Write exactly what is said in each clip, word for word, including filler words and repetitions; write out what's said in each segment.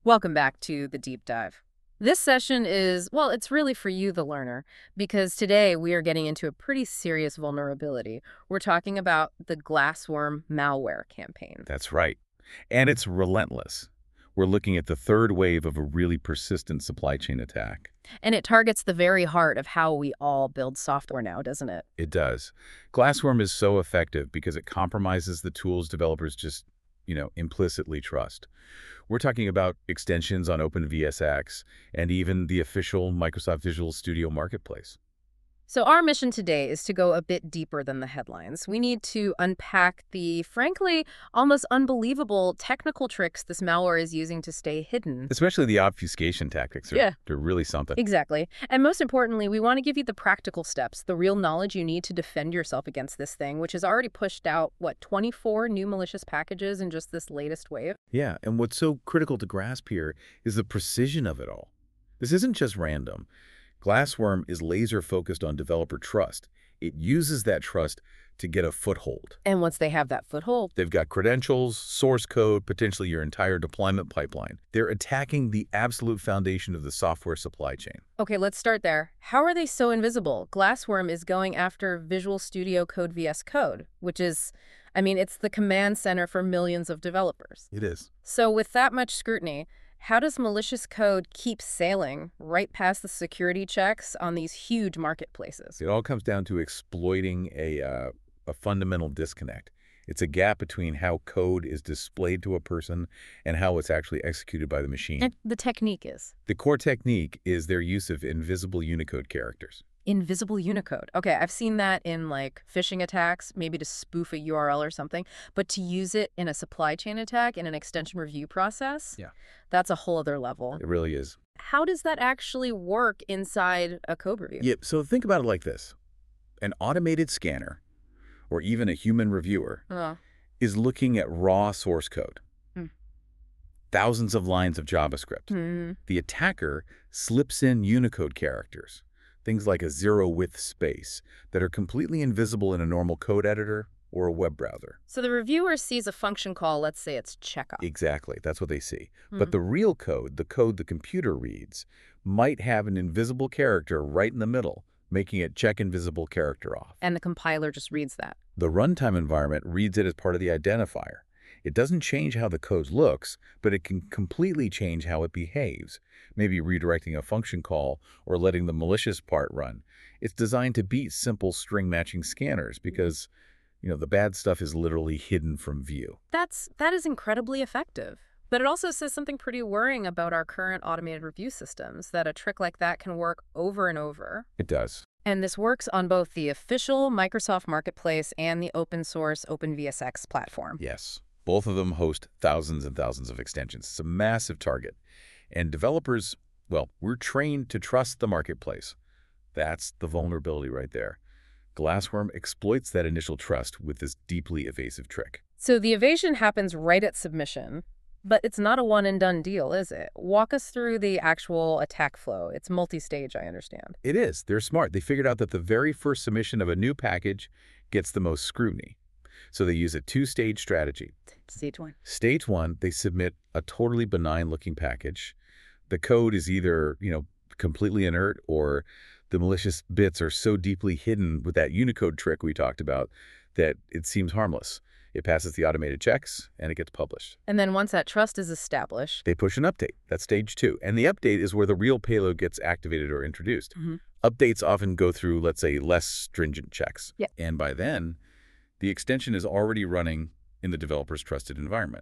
Welcome back to the deep dive. This session is, well, it's really for you, the learner, because today we are getting into a pretty serious vulnerability. We're talking about the Glassworm malware campaign. That's right. And it's relentless. We're looking at the third wave of a really persistent supply chain attack. And it targets the very heart of how we all build software now, doesn't it? It does. Glassworm is so effective because it compromises the tools developers just, you know, implicitly trust. We're talking about extensions on OpenVSX and even the official Microsoft Visual Studio Marketplace. So our mission today is to go a bit deeper than the headlines. We need to unpack the, frankly, almost unbelievable technical tricks this malware is using to stay hidden. Especially the obfuscation tactics. Are, Yeah. They're really something. Exactly. And most importantly, we want to give you the practical steps, the real knowledge you need to defend yourself against this thing, which has already pushed out, what, twenty-four new malicious packages in just this latest wave? Yeah, and what's so critical to grasp here is the precision of it all. This isn't just random. Glassworm is laser-focused on developer trust. It uses that trust to get a foothold. And once they have that foothold, They've got credentials, source code, potentially your entire deployment pipeline. They're attacking the absolute foundation of the software supply chain. okay, let's start there. How are they so invisible? Glassworm is going after Visual Studio Code V S Code, which is, I mean, it's the command center for millions of developers. It is. So with that much scrutiny, how does malicious code keep sailing right past the security checks on these huge marketplaces? It all comes down to exploiting a, uh, a fundamental disconnect. It's a gap between how code is displayed to a person and how it's actually executed by the machine. And the technique is? The core technique is their use of invisible Unicode characters. Invisible Unicode. Okay, I've seen that in like phishing attacks, maybe to spoof a U R L or something, but to use it in a supply chain attack in an extension review process, Yeah. that's a whole other level. It really is. How does that actually work inside a code review? Yep. So think about it like this. An automated scanner, or even a human reviewer, Oh. is looking at raw source code. Hmm. Thousands of lines of JavaScript. Hmm. The attacker slips in Unicode characters, things like a zero-width space, that are completely invisible in a normal code editor or a web browser. So the reviewer sees a function call, let's say it's checkup. Exactly. That's what they see. Hmm. But the real code, the code the computer reads, might have an invisible character right in the middle, making it check invisible character off. And the compiler just reads that. The runtime environment reads it as part of the identifier. It doesn't change how the code looks, but it can completely change how it behaves, maybe redirecting a function call or letting the malicious part run. It's designed to beat simple string matching scanners because, you know, the bad stuff is literally hidden from view. That's, that is incredibly effective. But it also says something pretty worrying about our current automated review systems, that a trick like that can work over and over. It does. And this works on both the official Microsoft Marketplace and the open source OpenVSX platform. Yes. Both of them host thousands and thousands of extensions. It's a massive target. And developers, well, we're trained to trust the marketplace. That's the vulnerability right there. Glassworm exploits that initial trust with this deeply evasive trick. So the evasion happens right at submission, but it's not a one and done deal, is it? Walk us through the actual attack flow. It's multi-stage, I understand. It is. They're smart. They figured out that the very first submission of a new package gets the most scrutiny. So they use a two-stage strategy. Stage one. Stage one, they submit a totally benign-looking package. The code is either, you know, completely inert, or the malicious bits are so deeply hidden with that Unicode trick we talked about that it seems harmless. It passes the automated checks, and it gets published. And then once that trust is established, They push an update. That's stage two. And the update is where the real payload gets activated or introduced. Mhm. Updates often go through, let's say, less stringent checks. Yeah. And by then, the extension is already running in the developer's trusted environment.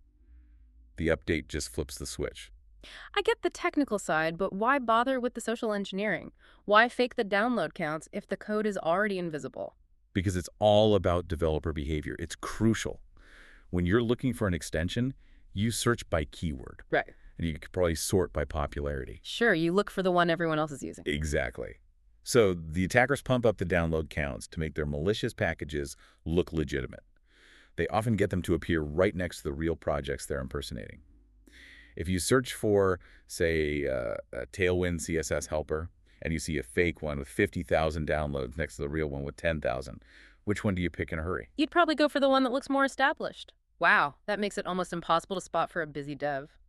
The update just flips the switch. I get the technical side, but why bother with the social engineering? Why fake the download counts if the code is already invisible? Because it's all about developer behavior. It's crucial. When you're looking for an extension, you search by keyword. Right. And you could probably sort by popularity. Sure, you look for the one everyone else is using. Exactly. So the attackers pump up the download counts to make their malicious packages look legitimate. They often get them to appear right next to the real projects they're impersonating. If you search for, say, uh, a Tailwind C S S helper, and you see a fake one with fifty thousand downloads next to the real one with ten thousand, which one do you pick in a hurry? You'd probably go for the one that looks more established. Wow, that makes it almost impossible to spot for a busy dev.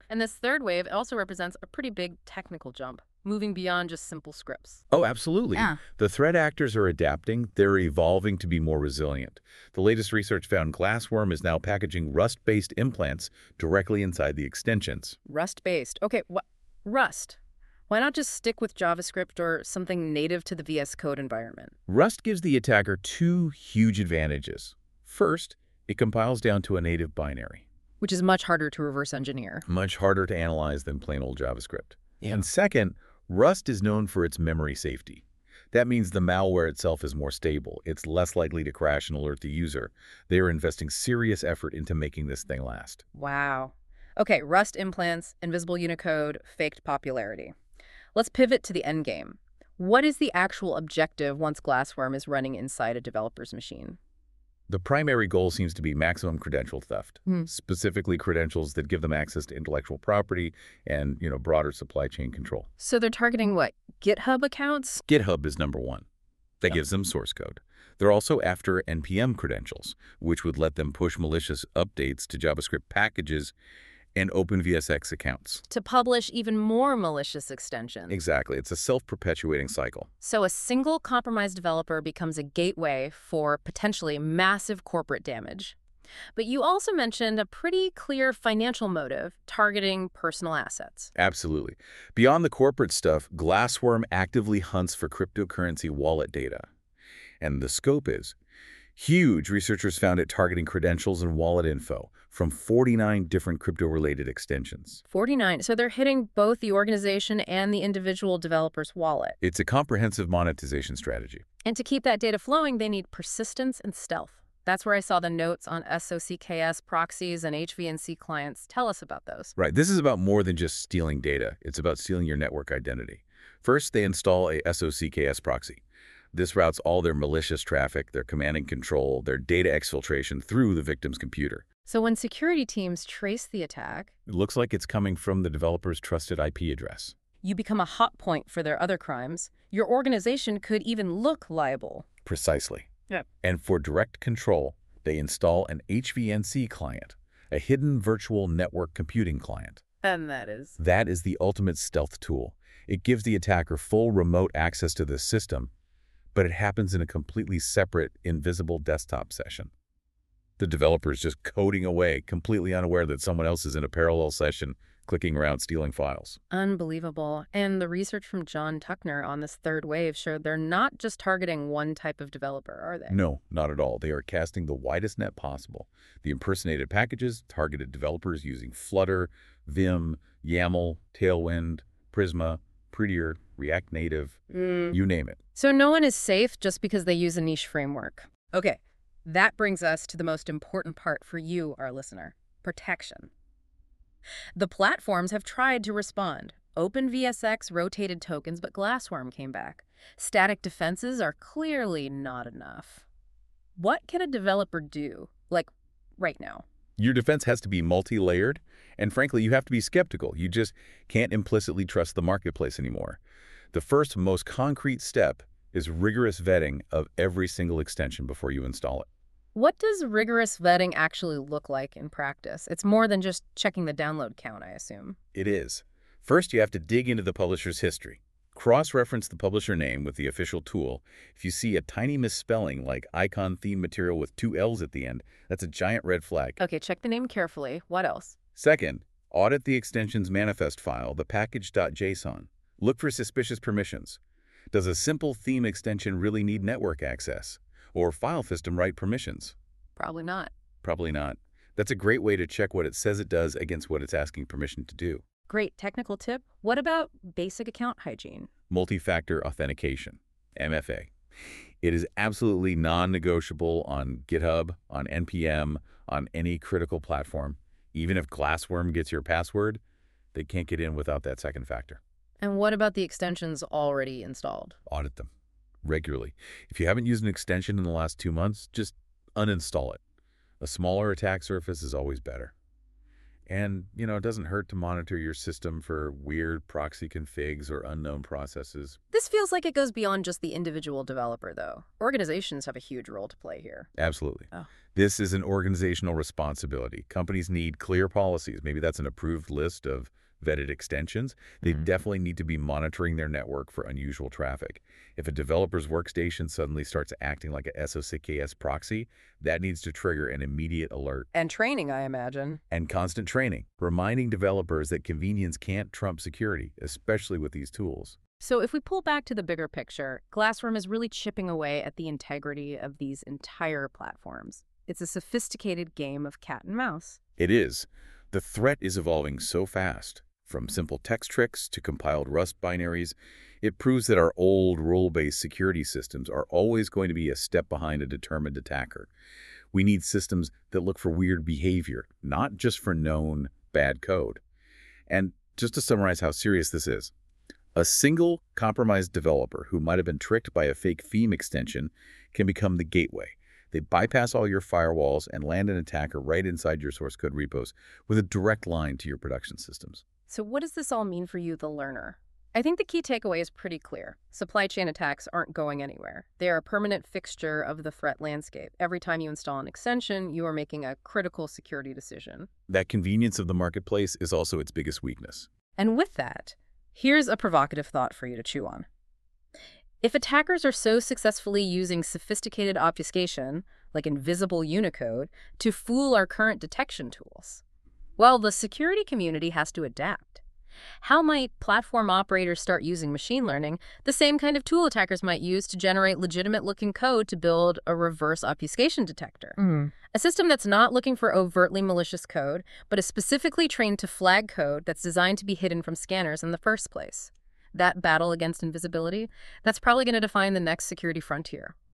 And this third wave also represents a pretty big technical jump, moving beyond just simple scripts. Oh, absolutely. Yeah. The threat actors are adapting. They're evolving to be more resilient. The latest research found Glassworm is now packaging Rust-based implants directly inside the extensions. Rust-based. Okay, what? Rust. Why not just stick with JavaScript or something native to the V S Code environment? Rust gives the attacker two huge advantages. First, it compiles down to a native binary, Which is much harder to reverse engineer. much harder to analyze than plain old JavaScript. Yeah. And second, Rust is known for its memory safety. That means the malware itself is more stable. It's less likely to crash and alert the user. They are investing serious effort into making this thing last. Wow. Okay, Rust implants, invisible Unicode, faked popularity. Let's pivot to the end game. What is the actual objective once Glassworm is running inside a developer's machine? The primary goal seems to be maximum credential theft, Hmm. specifically credentials that give them access to intellectual property and, you know, broader supply chain control. So they're targeting what? GitHub accounts? GitHub is number one. That Yep. gives them source code. They're also after N P M credentials, which would let them push malicious updates to JavaScript packages and OpenVSX accounts. To publish even more malicious extensions. Exactly. It's a self-perpetuating cycle. So a single compromised developer becomes a gateway for potentially massive corporate damage. But you also mentioned a pretty clear financial motive, targeting personal assets. Absolutely. Beyond the corporate stuff, Glassworm actively hunts for cryptocurrency wallet data. And the scope is huge. Researchers found it targeting credentials and wallet info from forty-nine different crypto-related extensions. forty-nine. So they're hitting both the organization and the individual developer's wallet. It's a comprehensive monetization strategy. And to keep that data flowing, they need persistence and stealth. That's where I saw the notes on S O C K S proxies and H V N C clients. Tell us about those. Right. This is about more than just stealing data. It's about stealing your network identity. First, they install a S O C K S proxy. This routes all their malicious traffic, their command and control, their data exfiltration through the victim's computer. So when security teams trace the attack, It looks like it's coming from the developer's trusted I P address. you become a hot point for their other crimes. Your organization could even look liable. Precisely. Yep. And for direct control, they install an H V N C client, a hidden virtual network computing client. And that is. That is the ultimate stealth tool. It gives the attacker full remote access to the system, but it happens in a completely separate, invisible desktop session. The developer is just coding away, completely unaware that someone else is in a parallel session, clicking around stealing files. Unbelievable. And the research from John Tuckner on this third wave showed they're not just targeting one type of developer, are they? No, not at all. They are casting the widest net possible. The impersonated packages targeted developers using Flutter, Vim, YAML, Tailwind, Prisma, Prettier, React Native, Mm. you name it. So no one is safe just because they use a niche framework. Okay, that brings us to the most important part for you, our listener, protection. The platforms have tried to respond. OpenVSX rotated tokens, but Glassworm came back. Static defenses are clearly not enough. What can a developer do, like right now? Your defense has to be multi-layered, and frankly, you have to be skeptical. You just can't implicitly trust the marketplace anymore. The first, most concrete step is rigorous vetting of every single extension before you install it. What does rigorous vetting actually look like in practice? It's more than just checking the download count, I assume. It is. First, you have to dig into the publisher's history. Cross-reference the publisher name with the official tool. If you see a tiny misspelling like icon theme material with two L's at the end, that's a giant red flag. Okay, check the name carefully. What else? Second, audit the extension's manifest file, the package.json. Look for suspicious permissions. Does a simple theme extension really need network access? Or file system right permissions? Probably not. Probably not. That's a great way to check what it says it does against what it's asking permission to do. Great technical tip. What about basic account hygiene? Multi-factor authentication, M F A. It is absolutely non-negotiable on GitHub, on N P M, on any critical platform. Even if Glassworm gets your password, they can't get in without that second factor. And what about the extensions already installed? Audit them regularly. If you haven't used an extension in the last two months, just uninstall it. A smaller attack surface is always better. And, you know, it doesn't hurt to monitor your system for weird proxy configs or unknown processes. This feels like it goes beyond just the individual developer, though. Organizations have a huge role to play here. Absolutely. Oh. This is an organizational responsibility. Companies need clear policies. Maybe that's an approved list of vetted extensions. They Mhm. definitely need to be monitoring their network for unusual traffic. If a developer's workstation suddenly starts acting like a S O C K S proxy, that needs to trigger an immediate alert. And training, I imagine. And constant training, reminding developers that convenience can't trump security, especially with these tools. So if we pull back to the bigger picture, Glassworm is really chipping away at the integrity of these entire platforms. It's a sophisticated game of cat and mouse. It is. The threat is evolving so fast. From simple text tricks to compiled Rust binaries, it proves that our old rule-based security systems are always going to be a step behind a determined attacker. We need systems that look for weird behavior, not just for known bad code. And just to summarize how serious this is, a single compromised developer who might have been tricked by a fake theme extension can become the gateway. They bypass all your firewalls and land an attacker right inside your source code repos with a direct line to your production systems. So what does this all mean for you, the learner? I think the key takeaway is pretty clear. Supply chain attacks aren't going anywhere. They are a permanent fixture of the threat landscape. Every time you install an extension, you are making a critical security decision. That convenience of the marketplace is also its biggest weakness. And with that, here's a provocative thought for you to chew on. If attackers are so successfully using sophisticated obfuscation, like invisible Unicode, to fool our current detection tools, well, the security community has to adapt. How might platform operators start using machine learning, the same kind of tool attackers might use to generate legitimate-looking code to build a reverse obfuscation detector? Mm. A system that's not looking for overtly malicious code, but is specifically trained to flag code that's designed to be hidden from scanners in the first place. That battle against invisibility, that's probably going to define the next security frontier.